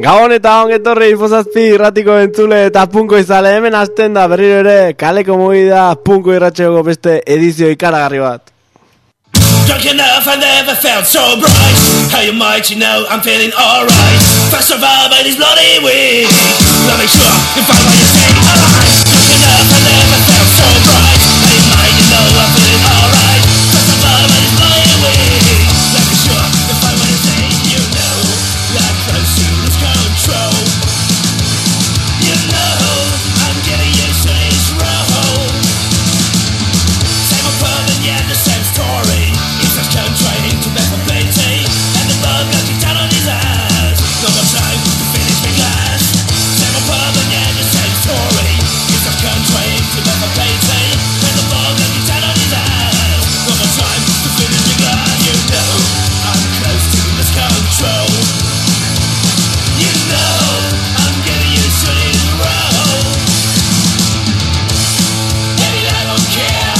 Gabon eta ongetorri Ifozazpi irratiko entzule eta punko izale, hemen hasten da berriro ere kaleko mugida punko irratxeoko beste edizio ikaragarri bat. Drunk enough, I never felt so bright. How you might, you know, I'm feeling alright. First of all, but it's bloody weak. I'll make sure you find what you say, alright. Drunk enough, I never felt so bright. How you might, you know, I'm feeling alright. First of all, but it's bloody weak. I'll make sure you find what you say, you know. Like close to lose control. You know, I'm getting used to this role. Same old problem, yeah, the same story. Trying to make a payday, and the bug got kicked out on his ass. No more time to finish my glass. Same old problem, yeah, the same story. He's just trying to make a payday, and the bug got kicked out on his ass. No more time to finish my glass. You know, I'm close to this control. You know, I'm getting used to this role. Baby, I don't care.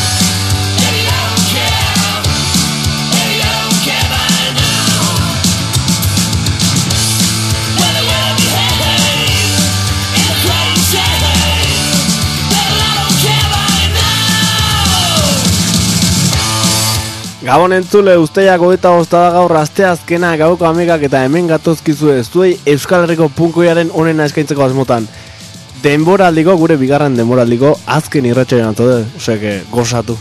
Gabon entzule, usteiak 25 da gaur asteazkena gauko amigak eta hemen gatozkizue zuei Euskal Herriko punkoiaren onena eskaintzeko asmotan. Denboraldiko, gure bigarren denboraldiko azken irratsaioan antode, osea gozatu.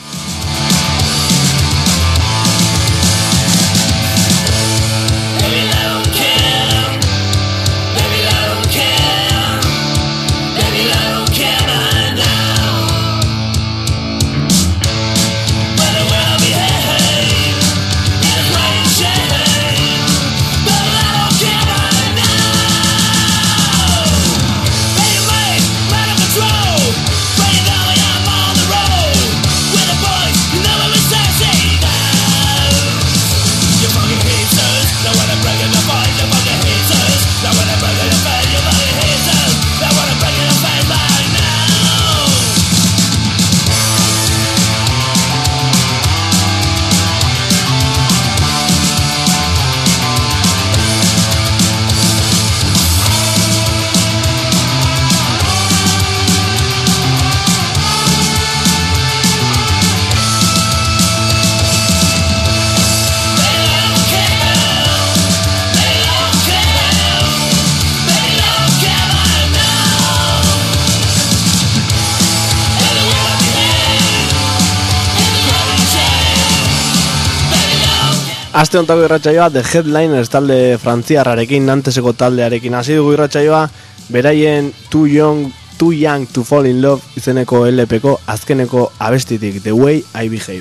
Aste hontako irratsaioa The Headliners talde frantziarrarekin, Nanteseko taldearekin hasi dugu irratsaioa, beraien Too Young to Fall in Love izeneko LPko azkeneko abestitik, The Way I Behave.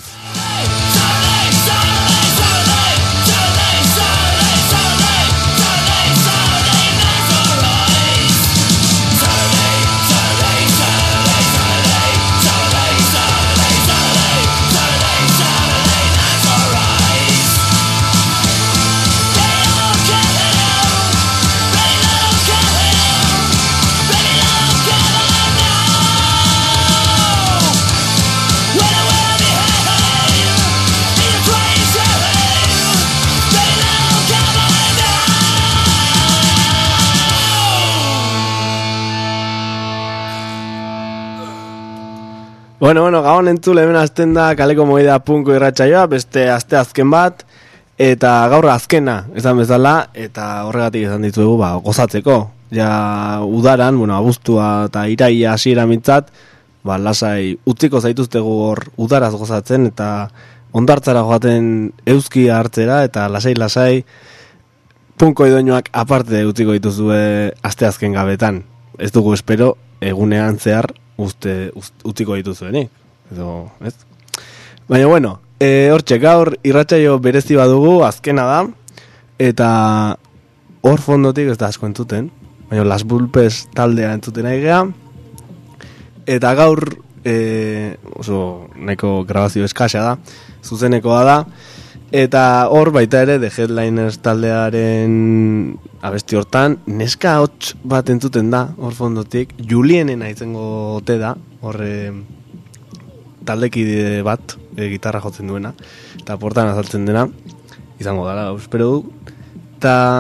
Bueno, gabon entzule hemen hasten da kaleko mugida punko irratsaioa, beste aste azken bat, eta gaur azkena, esan bezala, eta horregatik esan ditugu, gozatzeko. Ja udaran, abuztua eta iraia hasiera mintzat, lasai utziko zaituztegu hor udaraz gozatzen, eta ondartzara joaten euzki hartzera, eta lasai punko idoinoak aparte utziko dituzue aste azken gabetan. Ez dugu espero egunean zehar utziko dituzuenik, edo, ez? Baina, hortxe, gaur irratsaio berezi badugu, azkena da, eta hor fondotik ez da asko entzuten, baina Las Bulpes taldea entzuten ari gea, eta gaur, oso, nahiko grabazio eskasa da, zuzenekoa da, eta hor baita ere, The Headliners taldearen abesti hortan, neska hots bat entzuten da, hor fondotik, Julienena izango ote da, hor taldekide bat, gitarra jotzen duena, eta portan azaltzen dena, izango dara, espero du, eta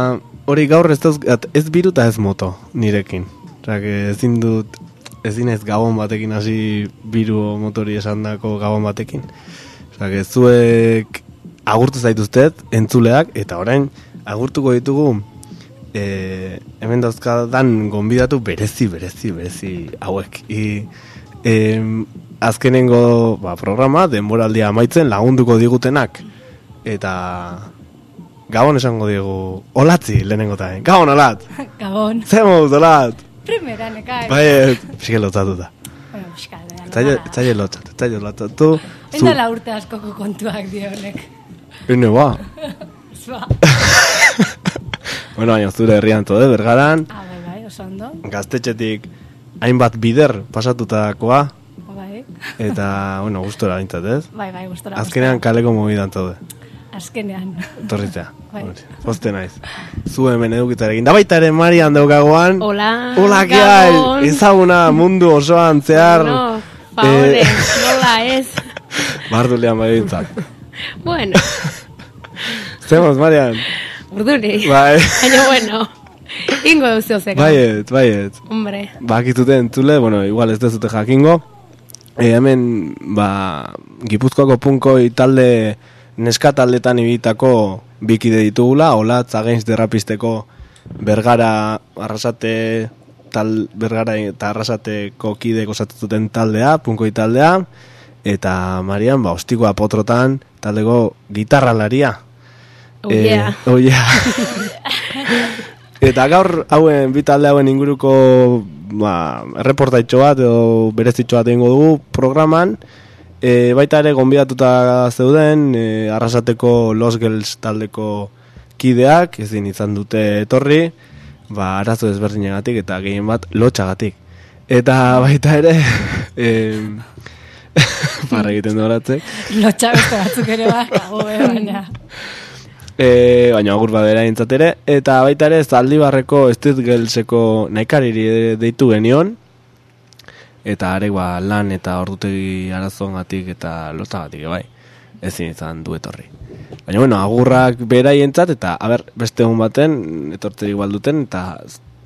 hori gaur ez biru eta ez moto nirekin. Osak, ezin ez gabon batekin hasi biru motori esandako gabon batekin. Osak, zuek agurtu zaituztet, entzuleak, eta orain agurtuko ditugu hemen dauzkadan gonbidatu berezi hauek. Azkenengo programa, denboraldia amaitzen lagunduko digutenak. Eta Gabon esango diegu, Olatzi lehenengo taen. Gabon, Olat! Gabon. Zer moduz, Olat? Primera, nekai. Bai, pixke lotzatuta. Bueno, pixka, Etzaile lotzatu. Endala urte askoko kontuak dionek. Ene, ba. Zua. Bueno, baina zure herrian tode, Bergaran. Bai, oso ondo. Gaztetxetik hainbat bider pasatutakoa. Bai. Eta, bueno, gustora bintzat, ez? Bai, gustora. Azkenean kaleko mobidan tode. Azkenean. Torritzea. Bai. Poste naiz. Zu hemen edukitarekin. Da baita ere Marian daukagoan. Hola, Gabon. Ezaguna mundu osoan zehar. No, favore, nola ez. Bardulean bai bintzat. Bueno. Zemos, Marian? Urduri. Bai. Baina, bueno. Ingo eusio zeka. Baiet. Hombre. Bakitute entzule, bueno, igual ez dezute jakingo. Hemen, Gipuzkoako punkoi talde neska taldetan ibitako bikide ditugula, Olatz Against derrapisteko Bergara eta Arrasateko kidek osatuzuten taldea, punkoi taldea, eta Marian, ostikoa potrotan taldeko gitarralaria. Oh yeah. Eta gaur hauen, bi talde hauen inguruko erreportaitxo bat edo berezitxo bat egingo dugu programan. Baita ere gonbidatuta zeuden Arrasateko Los Girls taldeko kideak, ezin izan dute etorri, arazo ezberdinegatik eta gehien bat lotxagatik. Eta baita ere parra egiten doratzek. Lotxa beste batzuk ere baina. Baina agur badera intzatere. Eta baita ere Zaldibarreko Street Girlseko naikariri deitu genion. Eta arek lan eta ordutegi arazoengatik eta lotzagatik bai. Ezin izan du etorri. Baina bueno, agurrak beraientzat eta beste egun baten etortzerik balduten eta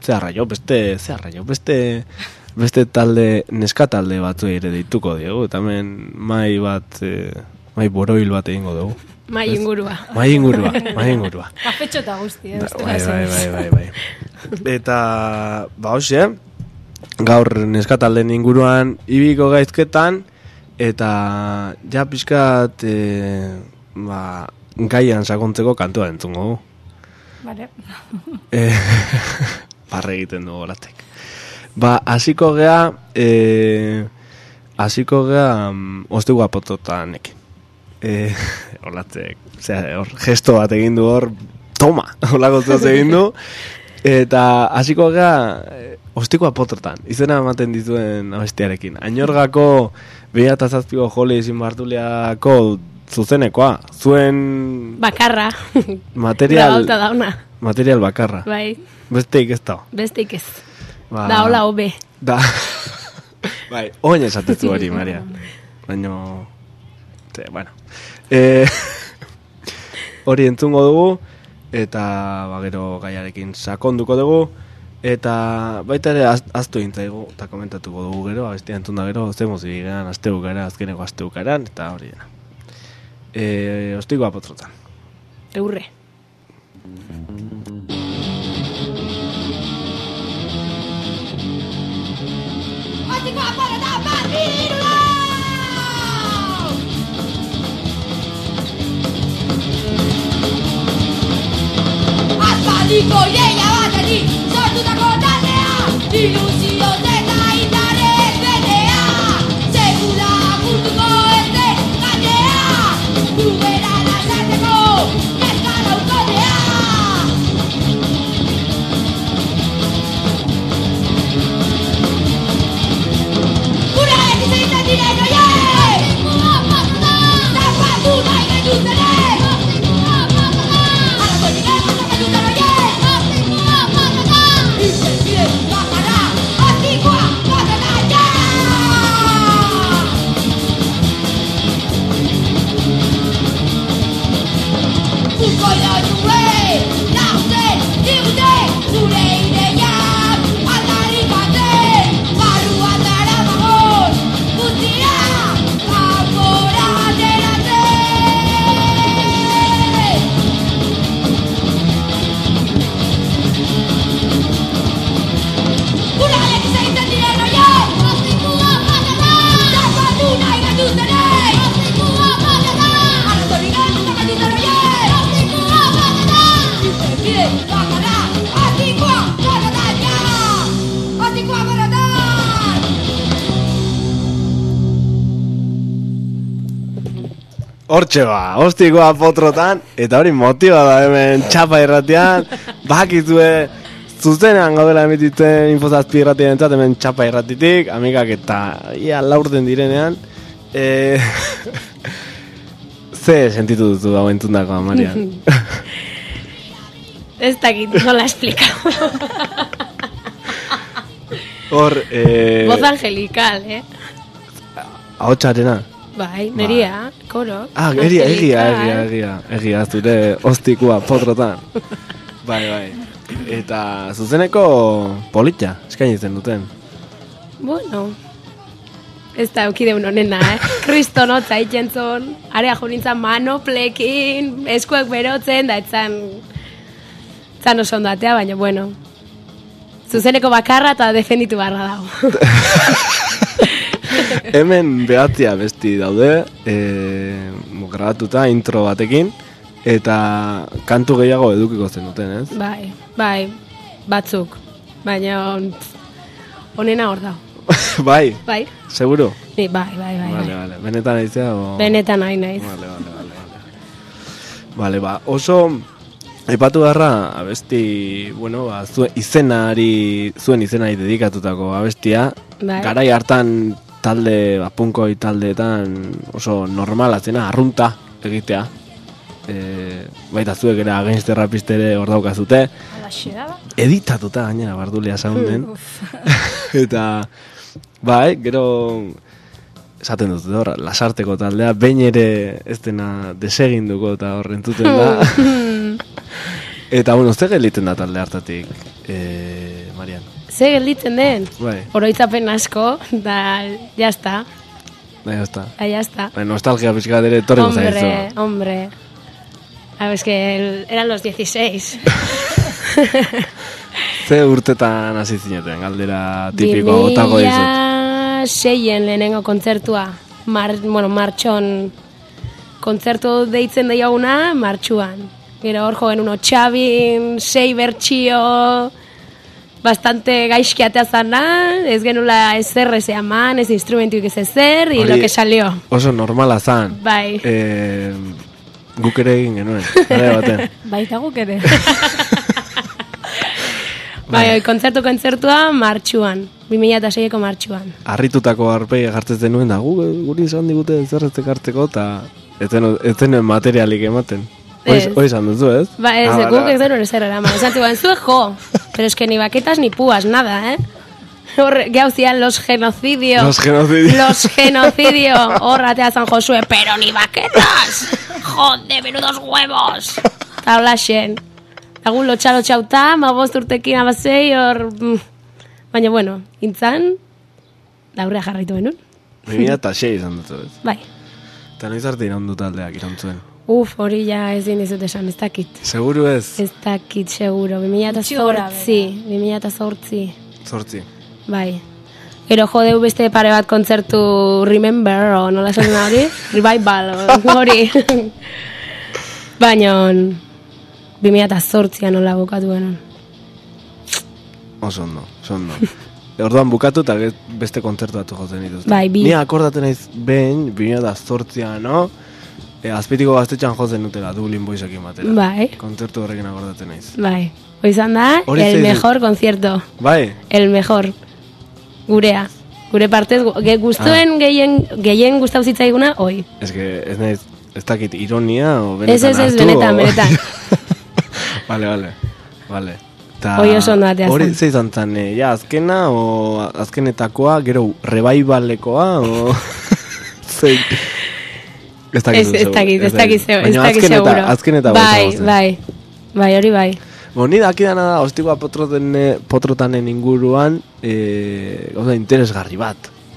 beste talde, neska talde batzu ere deituko diegu, eta hemen mai boroil bat egingo dugu. Mai ingurua. Mai ingurua. Kafetxo eta guzti, Bai. Eta, hoxe, gaur neska talden inguruan ibiko gaizketan, eta ja pixkat gaian sakontzeko kantua entzungo du. Vale. Parre egiten dugu Olatek. Hasiko gea ostikoa pototanekin. Olatek, gesto bat egin du hor, toma, holako zuz egin du. Eta hasiko gea ostikoa potrotan, izena ematen dituen abestiarekin. Ainorgako 2007ko Joli izin Bartuliako zuzenekoa, zuen bakarra. material bakarra. Bai. Besteik ez da. Besteik ez. Da hola hobe. Bai, oin esatezu hori, Maria. Baina, bueno. Hori entzungo dugu, eta gero gaiarekin sakonduko dugu, eta baita ere aztu intzaigu, eta komentatuko dugu gero, abestia entzun da gero, zemoz ibigean, azkeneko asteukaran, eta hori dena. Ostikoa potrotan. Eurre. Ostikoa potrotan barrirula! Aspaldiko ideia batetik sortutako taldea, ilusioz eta indarrez betea, sekula agurtuko ez den gainea, gubera lasarteko neska laukodea. Gure egitzen diren oiek, zapatu nahi gaituztenek, We're going away, now say, Hortxe ba, ostikoa potrotan, eta hori motiba da hemen txapa irratian, bakizue zuzenean gaudela emititzen Infozazpi irratian entzat, hemen txapa irratitik, amigak eta ia laurden direnean, ze sentitu duzu hau entzundakoa, Marian? Ez dakit, nola esplikau. Hor, Voz angelical, ahotxarena. Bai, neria, koro. Egia, zure ostikoa potrotan. Bai. Eta zuzeneko politxa, eskainitzen duten. Bueno, ez da eukideun honena, Kriston hotza itxentzun, area jo nintzen manoplekin, eskuak berotzen, da etzan oso ondatea, baina bueno, zuzeneko bakarra eta defenditu barra dago. Hemen behatzia besti daude, grabatuta intro batekin, eta kantu gehiago edukiko zen duten, ez? Bai, batzuk, baina honena hor dago. Bai? Bai. Seguro? Ni, bai. Vale. Benetan aizea? Benetan naiz. Vale, oso aipatu garra abesti, bueno, zuen izenari dedikatutako abestia, bai. Garai hartan talde, punkoi taldeetan oso normala zena, arrunta egitea. Baita zuek ere Against Rapist ere hor daukazute. Editatuta gainera Bardulia Sounden. Eta bai, gero esaten dut hor, lasarteko taldea, behin ere ez dena deseginduko eta hor entzuten da. Eta bueno, ze gelditzen da talde hartatik, Marian? Ze gelditzen den? Bai. Oroitzapen asko, da jazta. Jazta. Nostalgia pixka dere torriko zaizu. Hombre. Es que eran los 16. Ze urtetan hasi zineten, galdera tipiko gotako dizut. 2006en lehenengo kontzertua. Martxon kontzertu deitzen daiaguna, martxuan. Gero hor joen uno Txabin, 6 bertxio, bastante gaizki atea zana, ez genula ezer ez eman, ez instrumentuik ez ezer, y lo que salió. Oso normala zan. Bai. Guk ere egin genuen, gara baten. Baita guk ere. Bai, kontzertua martxuan, 2006ko martxuan. Arritutako arpei jartzen denuen da, guri izan digute zerretzek hartzeko, eta ez zenuen materialik ematen. Hoi izan duzu, ez? Ba, ez, guk ez denuen ezer eraman. Esan zuen, zue jo, pero es que ni baquetas ni púas, nada, Gauzian los genocidio. Horratea San Josue, pero ni baquetas. Jode, menudos huevos. Eta hola xen. Agun lotxa-lotxauta, magozt urtekin abazei, hor... Baina, bueno, intzan, laurrea jarraitu benun. 2006 izan dut, ez? Bai. Eta noiz arte iraundu taldeak irantzuen? Hori ja ez dizut esan, ez dakit. Seguro ez? Ez dakit, seguro. 2008. Zortzi. Bai. Gero jodeu beste pare bat kontzertu Remember, o nola esan hori? Revival, hori. Baina 2008an nola bukatu genuen. Oso ondo. Orduan bukatu eta beste kontzertu batu jotzen dituzte. Bai, Ni akordaten naiz behin, 2008an, no? Azpitiko gaztetxan jotzen dutela, Dublin Boysekin batera. Bai. Kontzertu horrekin akordaten naiz. Bai. Hoizan da, el mejor concierto. Bai. El mejor. Gurea. Gure partez, guztuen gehien gustau zitzaiguna, hoi. Ez que, ez dakit ironia o benetan hartu. Ez, benetan. Vale. Hoi oso ondo ateazan. Hori ze izan zan, azkena o azkenetakoa, gero rebaibalekoa o... Ez dakit seguro. Azkenetakoa. Bai, hori bai. Ni dakidana da, ostikoa potrotanen inguruan, gauza interesgarri bat.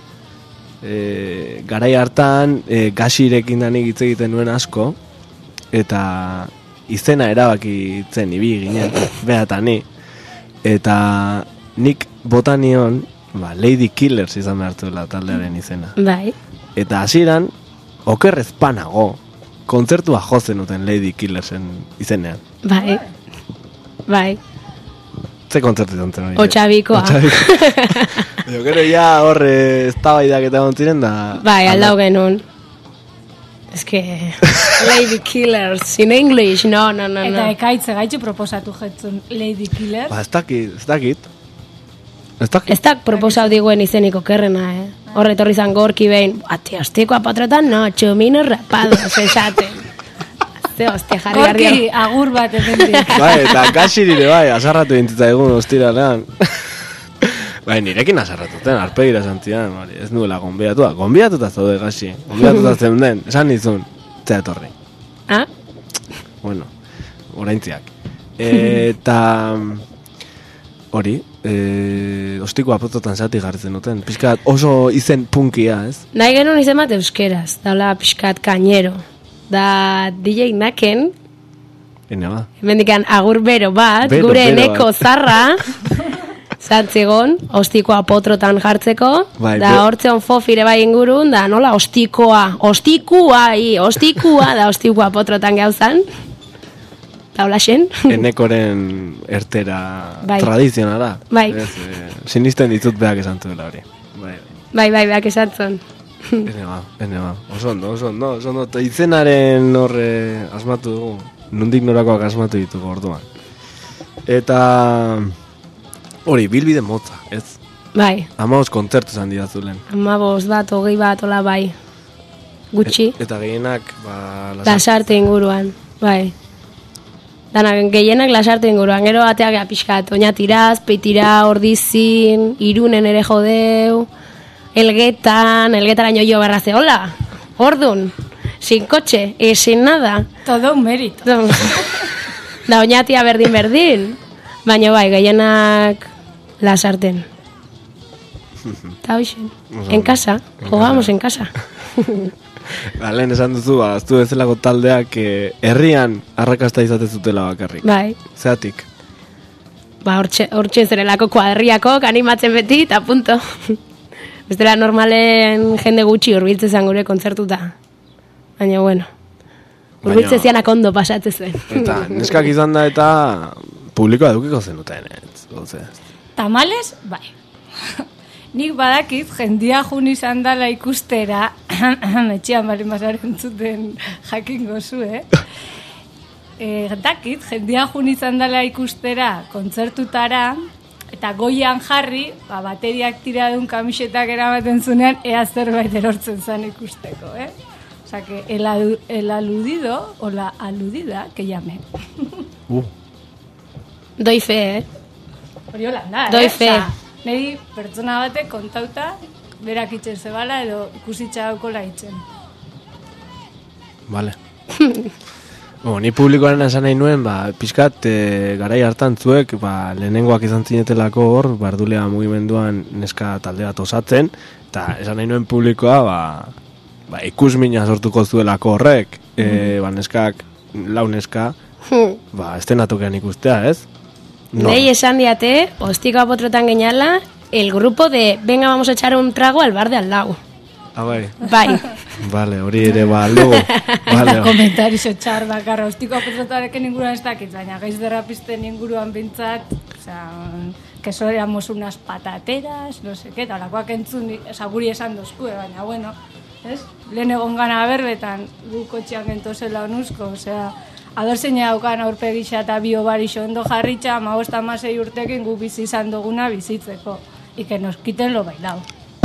Garai hartan, gasirekin danik hitz egiten nuen asko, eta izena erabakitzen ibi ginen, beha eta ni. Eta nik botanion, Lady Killers izan behartuela taldearen izena. Bai. Eta hasieran okerrez panago, kontzertua jozen uten Lady Killersen izenean. Bai. Ze kontzertu izan zen hori? Otxabikoa. Gero ja horre eztabaidak eta gontziren da... Bai, aldau genuen. Es que Lady Killers in English, no. Eta ekaitze gaitxu proposatu jetzun Lady Killer. Ba, ez dakit. Ez da proposau diguen izeniko kerrena, Horre torri zan gorki behin, ati, hostiko apotrotan, no, txumino rapado, esaten. Hostia, jarri Gorki agur bat emendik. Bai, eta kasirire bai, azarratu dintzita egun ostiralean. Bai, nirekin azarratuten, arpegira santzian, ez nuela gonbiatuta zaude gasi, gonbiatuta zeuden, esan nizun, zea etorri. Ah? Bueno, oraintziak. Eta hori, ostiko apototan zati gartzen duten, pixkat oso izen punkia, ez? Nahi genuen izen bat euskeraz, daula pixkat kañero. Da DJ Naken, Ene ba. hemendikan agur bero bat, Bero gure bat. eneko zarra, zantzegon, ostiko apotrotan jartzeko, Bai, da hortzeon fofire bai ingurun, da nola ostikoa da ostikoa apotrotan gauzan, da hola xen. Enekoren ertera Bai. tradizionala. Bai. Ez, sinisten ditut beak esan zuela hori. Bai. Bai, beak esatzen. Ene ba. Oso ondo. Eta izenaren horre asmatu dugu. Nondik norakoak asmatu ditugu orduan. Eta hori, bilbide motza, ez? Bai, 15 kontzertu zan didazulen. 15 bat, 20 bat, hola bai. Gutxi. Eta gehienak, Lasarte inguruan, bai. Danak gehienak lasarte inguruan, gero bateak pixkat, Oñatiraz, Peitira, Ordizin, Irunen ere jodeu, Elgetaraino jo berraze, hola, ordun, sin kotxe, sin nada. Todo un mérito. Da Oñatia berdin, baina bai, gehienak lasarten. Eta hoxen, en casa, jugamos en casa. Lehen esan duzu, aztu bezalako taldeak herrian arrakasta izate zutela bakarrik. Bai. Zeatik. Ba, hortxe zerelako kuadriakok animatzen beti, eta punto. Bestela normalen jende gutxi urbiltze zen gure kontzertuta. Baina, bueno, urbiltze zianak ondo pasatzen zen. Eta neskak izan da eta publikoa edukiko zenuten, ez? Tamales, bai. Nik badakit, jendia jun izan dala ikustera, etxean bali mazaren zuten jakingo zu, dakit, jendia jun izan dala ikustera kontzertutara, eta goian jarri, bateriak tiradun kamisetak eramaten zunean, ea zerbait erortzen zan ikusteko, O sea que el aludido, o la aludida, que llame. Doi fe, Hori holan da, Doi fe. Neri pertsona batek kontauta, berak itxen zebala edo ikusitza daukola itxen. Vale. Ni publikoaren esan nahi nuen, pixkat garai hartan zuek, lehenengoak izan zinetelako hor, Bardulea mugimenduan neska talde bat osatzen, eta esan nahi nuen publikoa, ikusmina sortuko zuelako horrek, neskak, lau neska, estenatokean ikustea, ez? No. Nei esan diate, ostiko apotrotan geniala, el grupo de venga vamos a echar un trago al bar de al lado. Bai. Bai. Vale, hori ere aldugu. Eta komentarizo txar bakarra, ostiko apotrotarekin inguruan ez dakit, baina gaiz derrapisten inguruan bintzat, que so éramos unas patateras, no sé qué, eta olakoak entzun, guri esan dozkue, baina bueno, ez? Lehen egon gana berbetan, gu kotxean gentozela onuzko, adorzeina daukan aurpegisa eta biobarixo ondo jarritxa, 15-16 urtekin gu bizi izan duguna bizitzeko. Ike nos quiten lo bailao.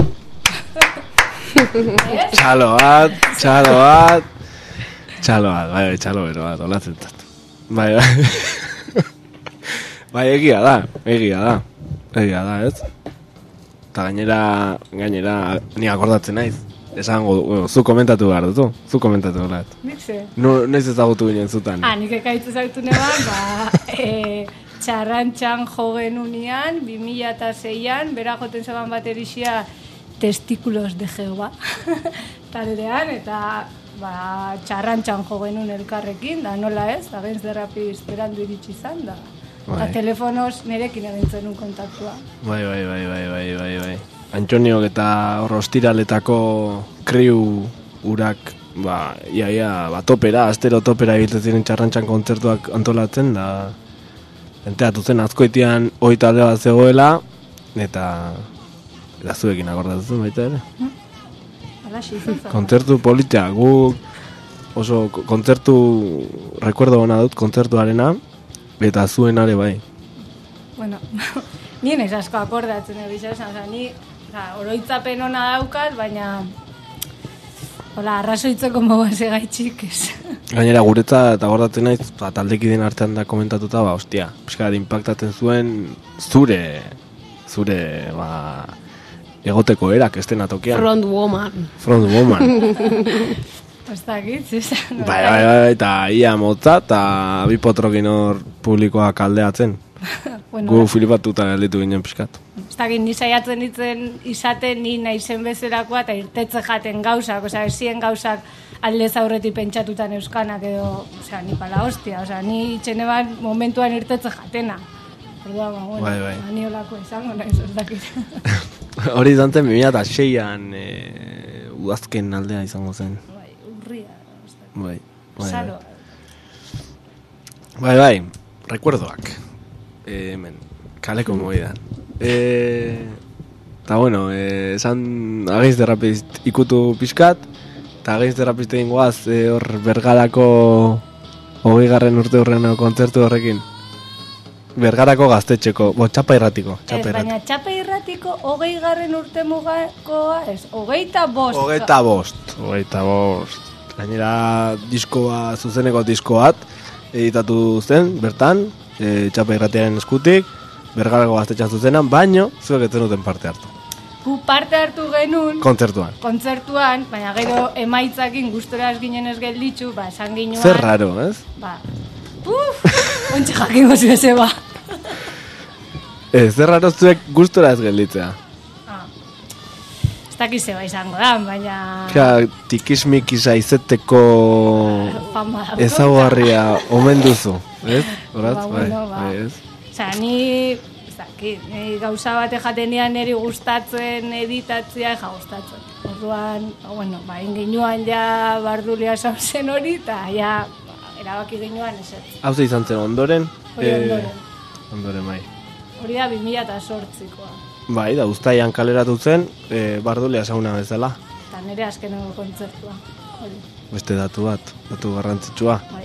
Txalo bat, hola zentzat. Bai, egia da, ez? Eta gainera, ni akordatzen naiz. Esango, zu komentatu behar dutu, holat. Nik ze? Noiz ezagutu ginen zutan. Nik ekaitz ezagutu neban, txarrantxan jo genunian, 2006an, bera joten zeban baterixia Testikulos de Jehova taldean, eta txarrantxan jo genuen elkarrekin, da nola ez, da genz derrapiz berandu iritsi izan, da telefonoz nerekin egintzen un kontaktua. Bai. Antoniok eta hor ostiraletako kriu urak, topera, astero topera egiten ziren txarrantxan kontzertuak antolatzen, da enteatu zen azkoitian hoi talde bat zegoela, eta zuekin akordatu baita ere. Hala, xizotza. Kontzertu politia, guk oso kontzertu, rekuerdo ona dut kontzertuarena, eta zuenare bai. Bueno, ni naiz asko akordatzen egiz esan, ni oroitzapen ona daukat, baina hola, arrazoitzeko moguase gaitxik ez. Gainera guretzat akordatzen naiz, taldekideen artean da komentatuta, hostia, pixka impactatzen zuen zure egoteko erak estena tokian. Front woman. Ez dakit, zizan. Bai, eta ia motza, eta bi potrokin hor publikoa kaldeatzen. Bueno, Gu filipatuta gelditu ginen pixkat. ez dakit, ni saiatzen izaten ni naizen bezalakoa, eta irtetze jaten gauzak, ezien gauzak aldez aurretik pentsatutan euskanak edo, ni pala hostia, ni itxene bat momentuan irtetze jatena. Orduan, bueno, Bai. ni olako izango naiz, ez dakit. Hori izan zen 2006an udazken aldea izango zen. Bai, urria, ez dakit. Bai. Saro. Bai, recuerdoak. Hemen, kaleko moidan. Eta bueno, esan ageiz derrapist ikutu pixkat, eta ageiz derrapist egin goaz hor Bergarako 20. urte hurreneko kontzertu horrekin. Bergarako gaztetxeko, txapa irratiko. Ez, baina txapa irratiko 20. urte mugakoa, ez, 25. 25. Gainera diskoa, zuzeneko disko bat editatu zen, bertan, txapa irratiaren eskutik, Bergarako gaztetxan zuzenan, baino, zuek etzen duten parte hartu. Gu parte hartu genuen Kontzertuan, baina gero emaitzakin gustora ez ginen ez gelditzu, esan ginuan... Zer raro, ez? Ontxe jakingo zueze ba. Zer raro zuek gustora ez gelditzea. Ez dakiz zeba izango da, baina... Tikismikisa izeteko ezaguarria omen duzu, ez? Horaz? Bai, ez? Ni gauza bate jatenean niri gustatzen editatzea gustatzen. Orduan, inginuan ja bardulia zen hori, eta ja erabaki ginuan ezetz. Hau izan zen ondoren? Hori ondoren. Ondoren, bai. Hori da 2008koa. Bai, da uztaian kaleratu zen, bardulia sauna bezala. Eta nire azkeneko kontzertua. Beste datu garrantzitsua. Bai.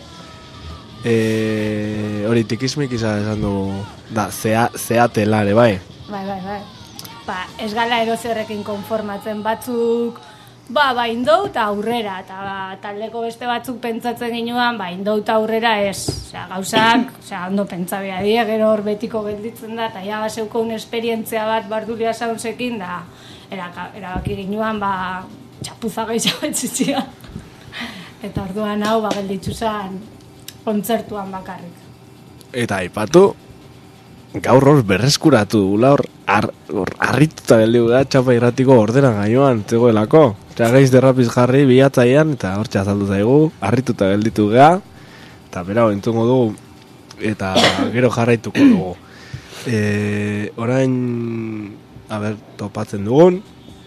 Hori tikismik esan du, da, zeatelare, bai. Bai. Ez gala erozerrekin konformatzen batzuk, indou eta aurrera, eta taldeko beste batzuk pentsatzen ginuan, indou eta aurrera ez. Gauzak, ondo pentsabea die, gero hor betiko gelditzen da, eta ja zeuko esperientzia bat bardulia saunzekin, da, erabaki ginuan, txapuza gehiago etzitzia. Eta orduan hau, gelditzu zen, kontzertuan bakarrik. Eta aipatu, gaur hor berreskuratu dugula hor harrituta geldigu da txapa irratiko ordenan gaioan zegoelako. Gaiz derrapiz jarri bilatzaian eta hor txazaldu zaigu, harrituta gelditu gea, eta berau entzungo dugu, eta gero jarraituko dugu. Orain, topatzen dugun,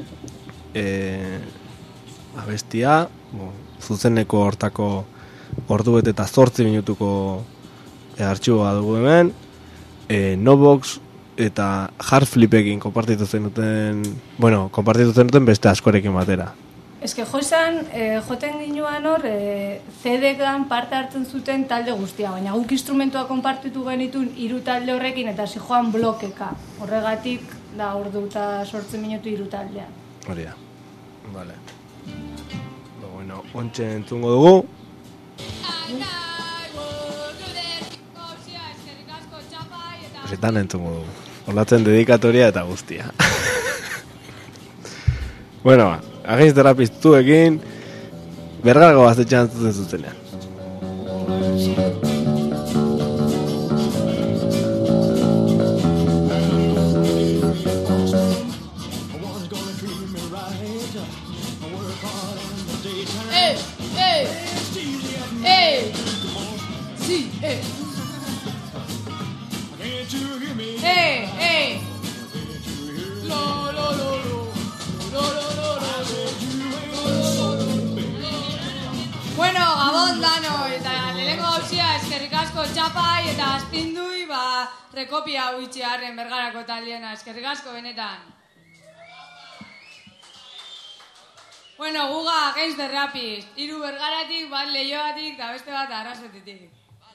abestia, zuzeneko hortako ordu eta 8 minutuko artxiboa dugu hemen, Nobox eta Hardflipekin konpartitu zenuten beste askorekin batera. Ez que joten ginuan hor, CD-gan parte hartzen zuten talde guztia, baina guk instrumentua konpartitu genitun 3 talde horrekin eta zijoan blokeka. Horregatik da ordu eta 8 minutu 3 taldea. Hori da. Vale. Bueno, ontxe entzungo dugu. Zetan entzungo dugu. Olatzen dedikatoria eta guztia. Bueno, ageiz terapiztu egin, Bergarako gaztetxean zuzenean. Bueno, Gabon dano, eta lehenko gauzia eskerrik asko txapai eta astindui, rekopia hau itxiarren Bergarako taldeena, eskerrik asko benetan. Bueno, guga, geiz derrapiz. 3 Bergaratik, bat Leioatik, eta beste bat Arrasatetik.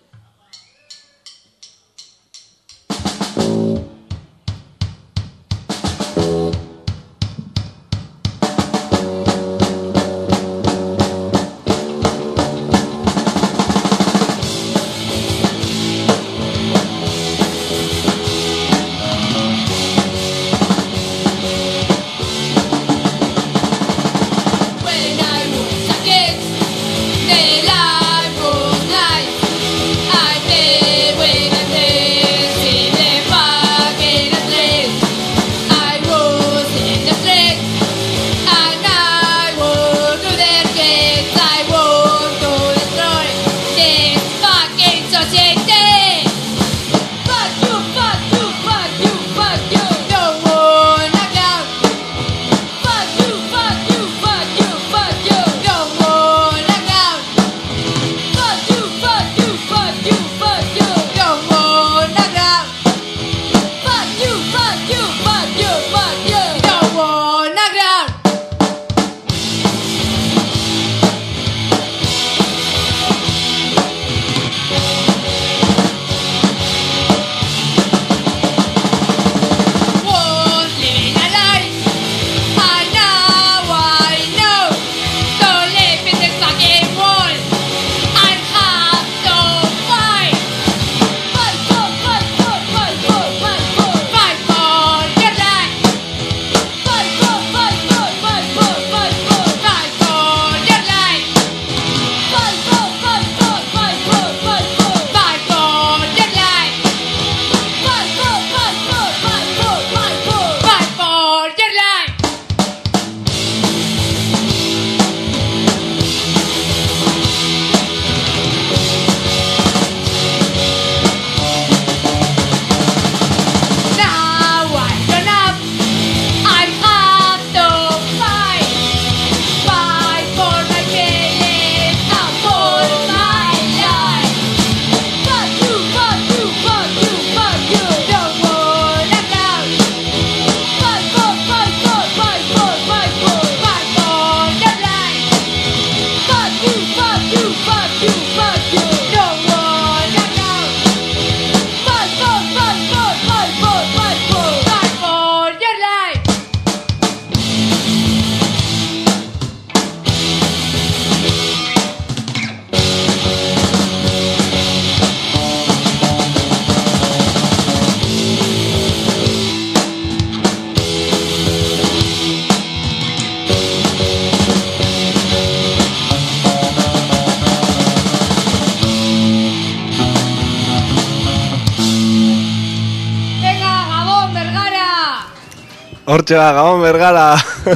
Hortxe ba, Gabon Bergara.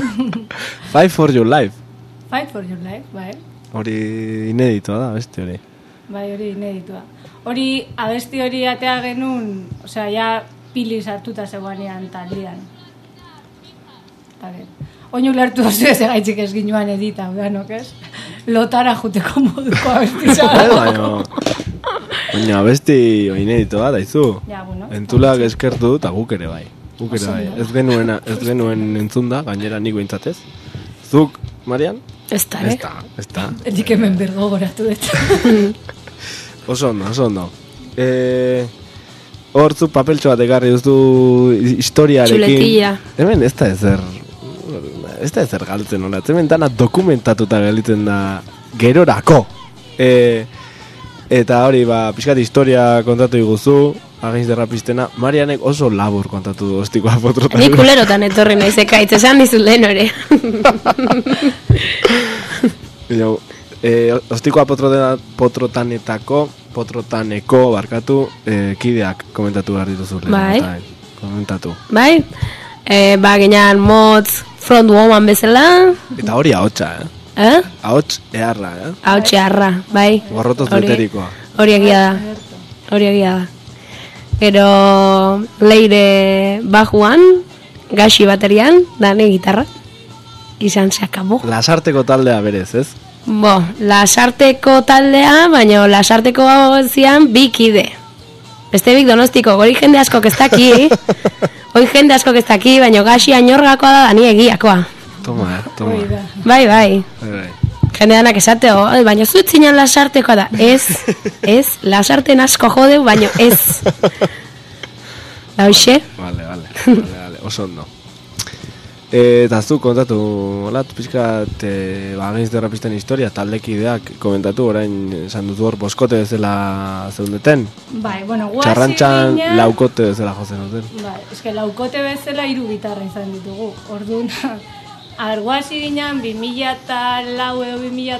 Fight for your life. Fight for your life, bai. Hori ineditua da, abesti hori. Bai, hori ineditua. Hori, abesti hori atea genuen, osea, ja pili sartuta zegoanean taldean. Oinu lertu oso ez egaitzik ez ginuan edita, udanok ez? Lotara juteko moduko abesti zara. Baina abesti ineditua da, izu. Ja, bueno. Entulak eskertu eta guk ere bai. Ez genuen entzunda, gainera nik behintzatez. Zuk, Marian? Ez da, Ez da. Edik hemen bergo goratu dut. Oso ondo. Hortzuk papeltxo bat ekarri duztu historiarekin. Txuletilla. Hemen ez da ezer galtzen hola. Hemen dana dokumentatuta galitzen da gerorako. Eta hori, pixkat historia kontatu iguzu, agintz derrapistena. Marianek oso labur kontatu du Ostikoa Potrotan. Ni kulerotan etorri nahi zekaitz, esan dizut lehen ere. Ostikoa Potrotaneko kideak komentatu behar dituzu. Bai. Komentatu. Bai, ginean motz, front woman bezala. Eta hori ahotsa, Ahots eharra, Ahots eharra, bai. Gorrotoz beterikoa. Hori egia da. Gero Leire bajuan, Gaxi baterian, dane gitarra. Izan se akabo. Lasarteko taldea berez, ez? Lasarteko taldea, baina Lasarteko zian bi kide. Beste bik Donostiko, hori jende asko ez daki, baina Gaxi añorgakoa da, dani egiakoa. Toma. Hoi da. Bai. Bai. Jendeanak esateo, baina zu etzinan lasartekoa da. Ez, lasarten asko jodeu, baina ez. Da hoxe? Vale, oso ondo. Eta zu kontatu, olat, pixkat, Against the Rapisten historia, taldekideak komentatu, orain esan dutu hor, boskote bezala zeundeten. Bai, bueno, guazi Txarrantxan ginen... laukote bezala jozen duten. Bai, eske laukote bezala 3 gitarra izan ditugu. Orduan, guazi ginen 2004 edo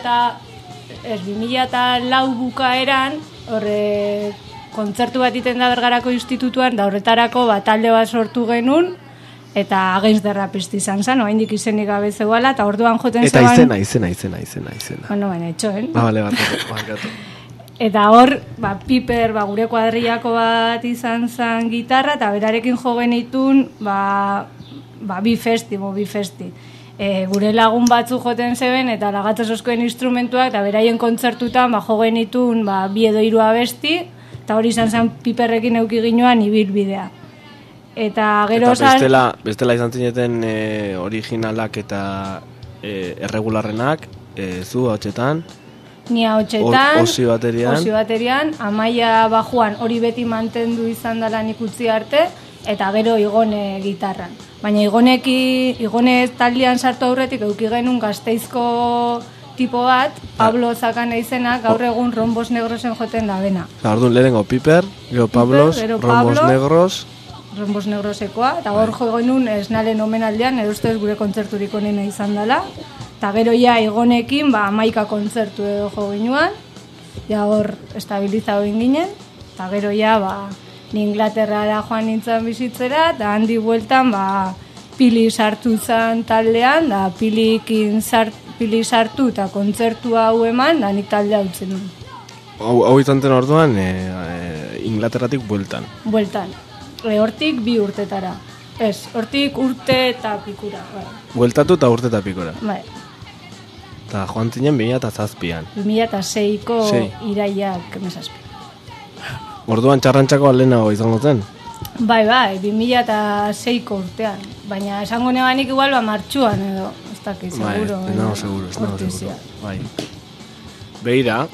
2004 bukaeran, horre kontzertu bat iten da Bergarako institutuan, da horretarako talde bat sortu genuen, eta Against the Rapist izan zen, oraindik izenik gabe zegoela, eta orduan joten eta zegoen... izena. Bueno, baina etxoen. Bale, barkatu. Eta hor, Piper, gure kuadrillako bat izan zen gitarra, eta berarekin jo genitun, bi festi. Gure lagun batzu joten zeben, eta lagatzazozkoen instrumentuak, eta beraien kontzertutan, jo genitun, 2 edo 3 abesti, eta hori izan zen Piperrekin euki ginoan ibilbidea. Eta gero bestela izan zineten originalak eta erregularrenak, zu hotxetan, Ni hotxetan, Osi baterian, Amaia bajuan hori beti mantendu izan dela nik utzi arte, eta gero Igone gitarran. Baina Igone taldean sartu aurretik euki genuen Gasteizko tipo bat, Pablo Zakana izenak, gaur egun Rombos Negrosen joten da bena. Orduan lehenengo Piper, gero Pablos, Rombos Negrosekoa, eta hor jo genuen esnalen omenaldean, edo ustez gure kontzerturik onena izan dela. Eta gero ja Igonekin 11 kontzertu edo jo ginuan, ja hor estabilizatu ginen, eta gero ja ni Inglaterrara joan nintzen bizitzera, eta handi bueltan Pili sartu zen taldean, da Pili sartu eta kontzertu hau eman, da nik taldea utzen nuen. Hau izan zen orduan, Inglaterratik bueltan. Bueltan. Hortik 2 urtetara. Ez, hortik urte eta pikura. Bueltatu eta urte eta pikura. Bai. Eta joan zinen 2007an. 2006ko iraiak emezazpi. Orduan Txarrantxako lehenago izango zen? Bai, 2006ko urtean. Baina esango nebanik igual martxuan edo. Ez dakit, seguro. Bai, no, seguro. Bai. Beira.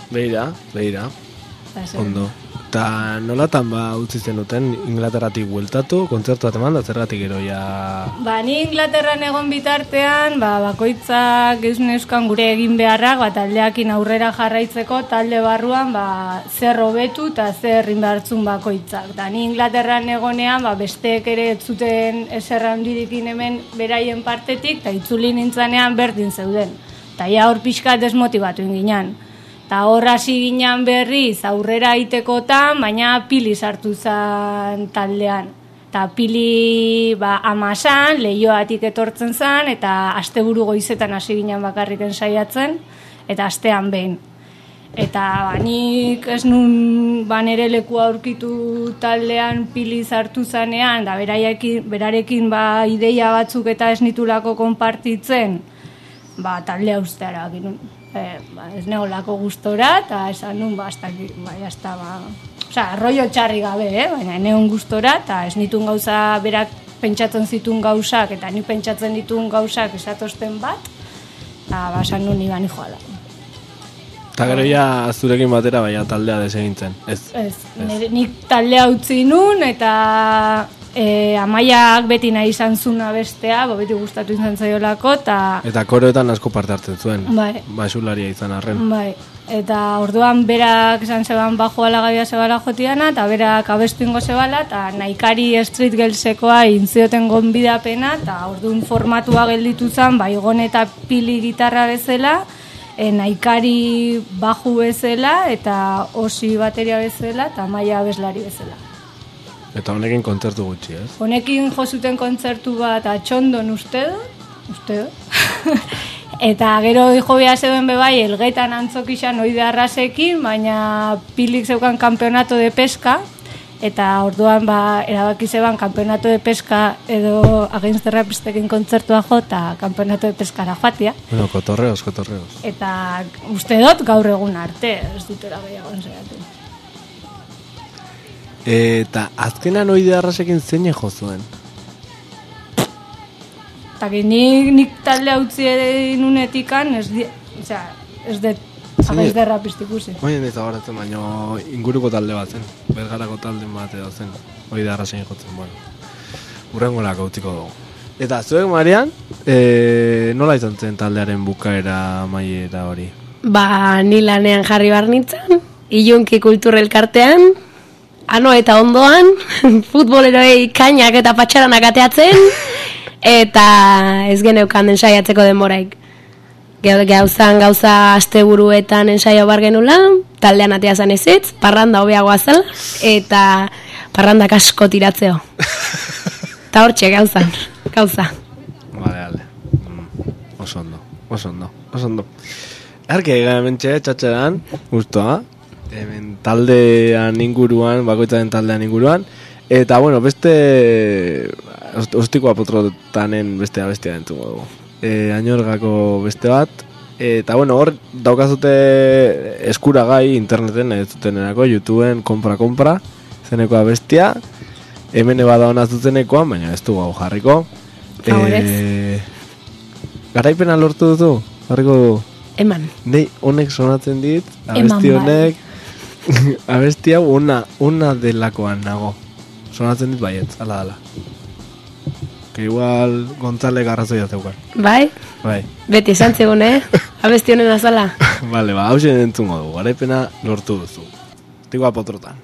Ondo. Eta nolatan utzi zenuten Inglaterratik bueltatu, kontzertu bat eman da zergatik gero ja... Ni Inglaterran egon bitartean, bakoitzak geuzun euskan gure egin beharrak, taldeakin aurrera jarraitzeko, talde barruan zer hobetu eta zer inbertzun bakoitzak. Ni Inglaterran egonean, besteek ere ez zuten eserra handirikin hemen beraien partetik, eta itzuli nintzanean berdin zeuden. Eta ja hor pixka desmotibatu inginan. Eta hor hasi ginen berriz aurrera aitekotan, baina Pili sartu zen taldean. Eta Pili amasan, Leioatik etortzen zen, eta asteburu goizetan hasi ginen bakarriken saiatzen, eta astean behin. Eta nik ez nun nere lekua aurkitu taldean Pili sartu zanean, da berarekin ideia batzuk eta ez nitulako konpartitzen, taldea usteara ginen. Ez neolako gustora, eta esan nun, arroio txarri gabe, baina neon gustora, eta ez nitun gauza, berak pentsatzen zitun gauzak, eta ni pentsatzen ditun gauzak esatosten bat, eta esan nun iban joala. Eta gero ja zurekin batera baina taldea desegintzen, ez? Nik taldea utzi nun, eta Amaiak beti nahi izan zuna bestea, beti gustatu izan zaiolako, eta koroetan asko parte hartzen zuen. Bai. Basularia izan arren. Bai. Eta orduan berak esan zeban bajoala gabia zebala jotiana, eta berak abestu ingo zebala, eta Naikari Street Girlsekoa intzioten gonbidapena, eta orduan formatua gelditu zen, Igone eta Pili gitarra bezala, Naikari baju bezala, eta Osi bateria bezala, eta Amaia abeslari bezala. Eta honekin kontzertu gutxi, ez? Honekin jo zuten kontzertu bat atxondon uste du. Eta gero jo behar zeuden bebai Elgetan antzokixan oide arrasekin, baina Pilik zeukan kampeonato de pesca, eta orduan erabaki zeban kampeonato de pesca edo Against the Rapistekin kontzertua jo eta kampeonato de pescara joatia. Bueno, kotorreos. Eta uste dut gaur egun arte, ez dutera gehiago ensaiatu. Eta azkenan oide arrasekin zein jo zuen? nik talde utzi nunetikan, ez dut agaiz derrapist ikusi. Oien ez agoratzen, baino inguruko talde bat zen. Bergarako talde bat edo zen. Hoi da arrasen jotzen, bueno. Urrengorako utziko dugu. Eta zuek, Marian, nola izan zen taldearen bukaera maiera hori? Ba, ni lanean jarri barnitzan, Ilunki kulturrelkartean, ano eta ondoan, futboleroi kainak eta patxaranak ateatzen, eta ez geneukan ensaiatzeko denboraik. Gauza asteburuetan ensaio bar genula, taldean atea zan ezetz, parranda hobeagoa zela, eta parrandak asko tiratzeo. Eta hortxe gauza. Vale. Oso ondo. Erke egamentxe, txatxeran, guztua, hemen taldean inguruan, bakoitzaren taldean inguruan, eta bueno, beste ostiko apotrotanen beste abestia entzungo dugu. Añorgako beste bat, eta bueno, hor daukazute eskuragai interneten ez zutenerako, YouTubeen kompra, zeneko abestia, hemen bada hona zuzenekoan, baina ez dugu hau jarriko. Garaipena lortu duzu, jarriko dugu. Eman. Nei honek sonatzen dit, abesti honek, abesti hau ona delakoan nago. Sonatzen dit baietz, ala. Que igual Gontzale garrazoia zeukan. Bai? Beti esan zegoen, abesti honen azala. Vale, hau zen entzungo dugu, garaipena lortu duzu. Tigo apotrotan.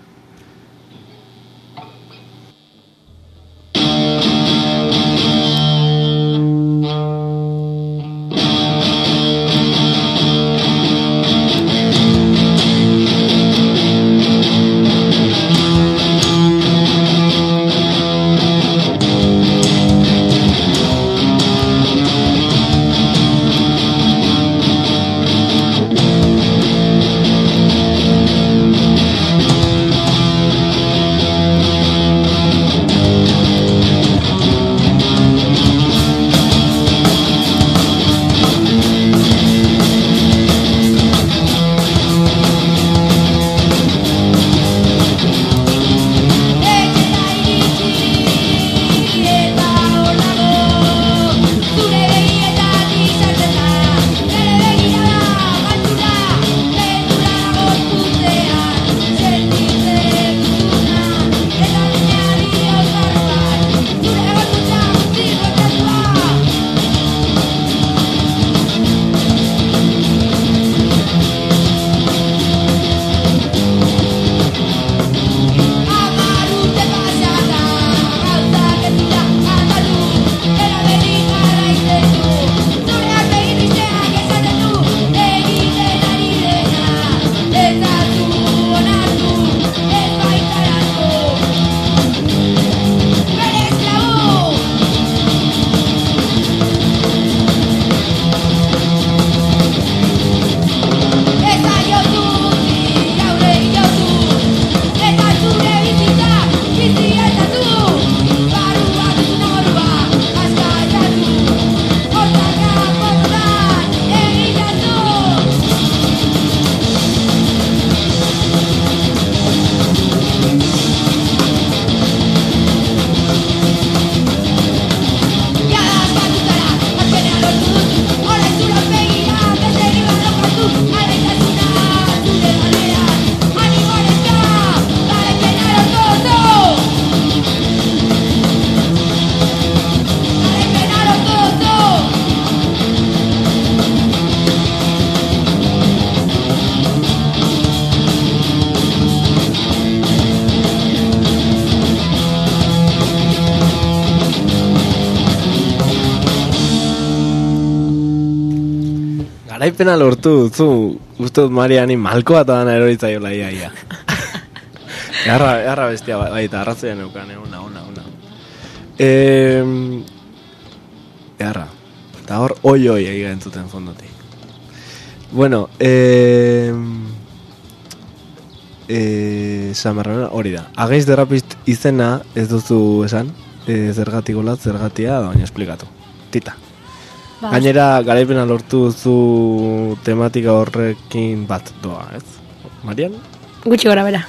Garaipena lortu duzu, uste dut Mariani malko bat adana eroritzaiola ia. Erra bestia baita, arrazoia neukan, una. Erra, eta hor oi egiga entzuten fondotik. Bueno, Samarrona hori da. Agaiz derrapist izena ez duzu esan, zergatik olat, zergatia, baina esplikatu. Tita. Gainera, garaipena lortu duzu tematika horrekin bat doa, ez? Marian? Gutxi gora bera.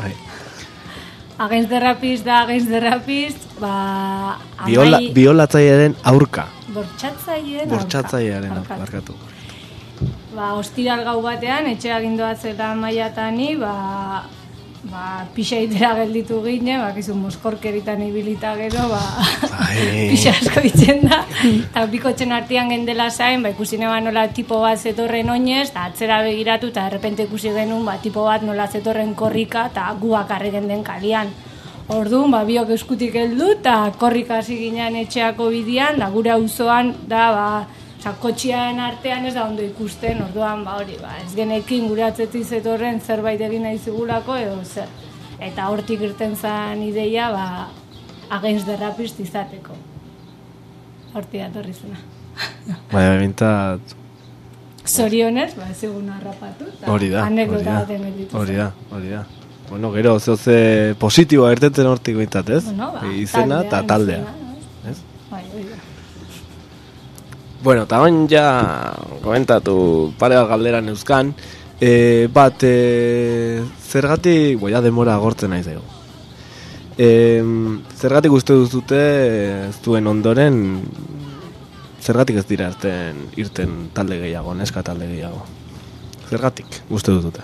Agaiz derrapist, ba... Biolatzailearen aurka Bortxatzailearen barkatu. Ostiral gau batean, etxea gindoatzela maiatani, pixa itera gelditu gine, bakizu moskorkeritan ibilita gero, pixa asko itzen da. Eta bikotxen artean gendela zain, ikusi neba nola tipo bat zetorren oinez, eta atzera begiratu, eta errepente ikusi genuen, tipo bat nola zetorren korrika, eta guak arregen den kalian. Orduan, biok eskutik heldu, eta korrika hasi ginean etxeako bidian, da gure auzoan, da, kotxiaren artean ez da ondo ikusten, orduan, ez genekin gure atzetik zetorren zerbait egin nahi zigulako edo zer. Eta hortik irten zen ideia, Against the Rapist izateko. Hortik datorri zena. Bintzat... Zorionez, ez egun harrapatu, eta anekdota baten editu. Hori da. Bueno, gero, ze positiboa ertetzen hortik bintzat, ez? Izena eta taldea. Bueno, eta bain ja komentatu pare bat galderan euskan, zergatik, demora agortzen nahi zaigu. Zergatik uste duzute zuen ondoren, zergatik ez dira irten talde gehiago, neska talde gehiago. Zergatik uste duzute?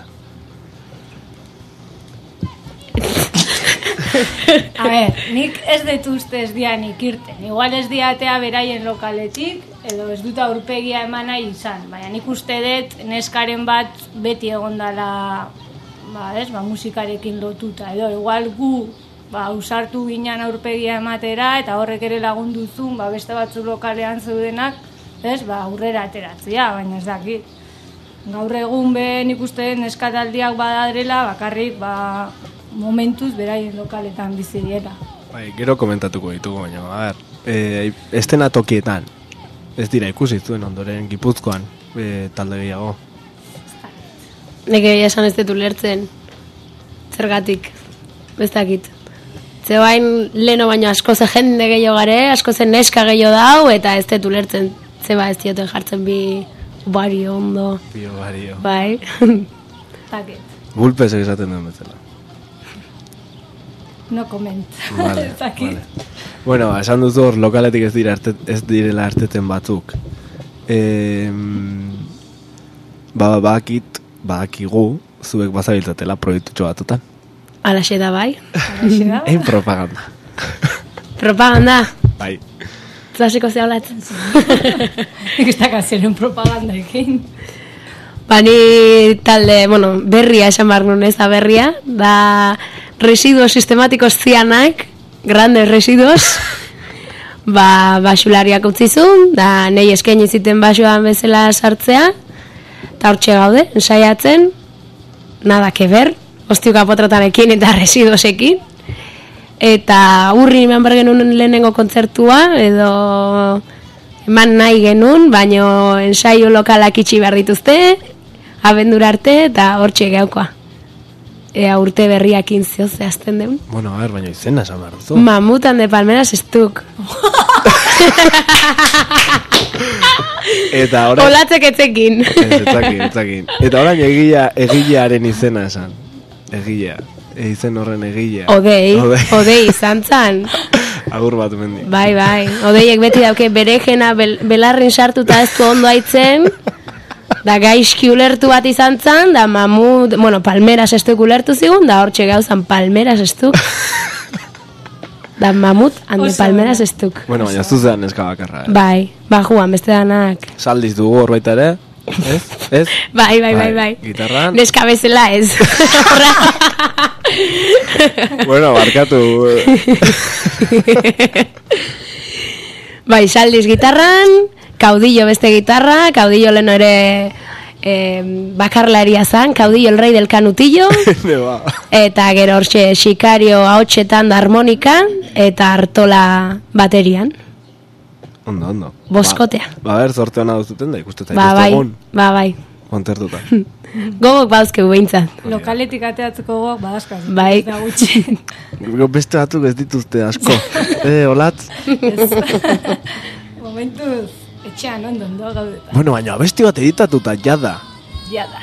Nik ez dut uste ez dianik irten. Igual ez diatea beraien lokaletik, edo ez dut aurpegia eman nahi izan. Baina nik uste dut neskaren bat beti egondala musikarekin lotuta. Edo igual gu usartu ginen aurpegia ematera, eta horrek ere lagunduzun beste batzu lokalean zeudenak aurrera ateratzea, baina ez dakit. Gaur egun nik uste neskataldiak badadrela, bakarrik momentuz beraien lokaletan bizi diela. Gero komentatuko ditugu, baina, estena tokietan, ez dira ikusi zuen ondoren Gipuzkoan talde gehiago. Nik esan ez dut ulertzen, zergatik, ez dakit. Zebain leno baino asko ze jende gehiago gare, asko zen neska gehiago dau, eta ez dut ulertzen, zeba ez dioten jartzen bi bario ondo. Bi bario. Bai. Takit. Gulpesek esaten duen bezala. No comment. Vale. Bueno, esan duzu hor lokaletik ez direla artetzen batzuk. Badakigu zuek bazabiltzatela proiektutxo batutan. Alaxe da bai. Egin propaganda. Propaganda? Bai. Zasiko zehablatzen. Nik ez dakazioen propaganda ekin. Ni talde, berria esan behar nuen ez da berria, da residuos sistemáticos zianak, grandes residuos, basulariak utzizun, da nahi eskaini ziten basuan bezala sartzea, eta hortxe gaude, ensaiatzen, nada que ver, ostiuka potrotanekin eta residuosekin, eta urri eman behar genuen lehenengo kontzertua, edo eman nahi genuen, baino ensaio lokalak itxi behar dituzte, abendura arte, eta hortxe geukoa. Ea urte berriakin zioz zehazten deun. Bueno, baina izena esan behar duzu. Mamutan de Palmeras estuk. Eta orain... Olatzek etzekin. Etzakin. Eta orain egilearen izena esan. Egilea. Izen horren egilea. Odei izan zan. Agur bat mendi. Bai. Odeiek beti dauke bere jena belarrin sartuta ez du ondo aitzen. Da gaizki ulertu bat izan zan, da Palmeras estuk ulertu zigun, da hortxe gauzan Palmeras estuk. Da mamut hande Palmeras estuk. Bueno, baina zuzean neska bakarra. Bai, juan, beste danak. Saldiz dugu hor baita ere, ez? Bai. Gitarran. Neska bezala ez. Bueno, barkatu. Bai, saldiz gitarran, Caudillo beste gitarra, Caudillo leno ere bakarlaria zan, Caudillo el rey del canutillo, eta gero hortxe Sicario ahotsetan da harmonika, eta Artola baterian. Ondo. Boskotea. Zorte hona duzuten da, ikustetan ikustegun. Bai. Kontertuta. Gogok bauzkeu behintzat. Lokaletik ateatzeko gogok badazkaz. Bai. Beste batzuk ez dituzte asko. Olatz? Momentuz, etxean ondo gaudetan. Bueno, baina abesti bat editatuta, jada.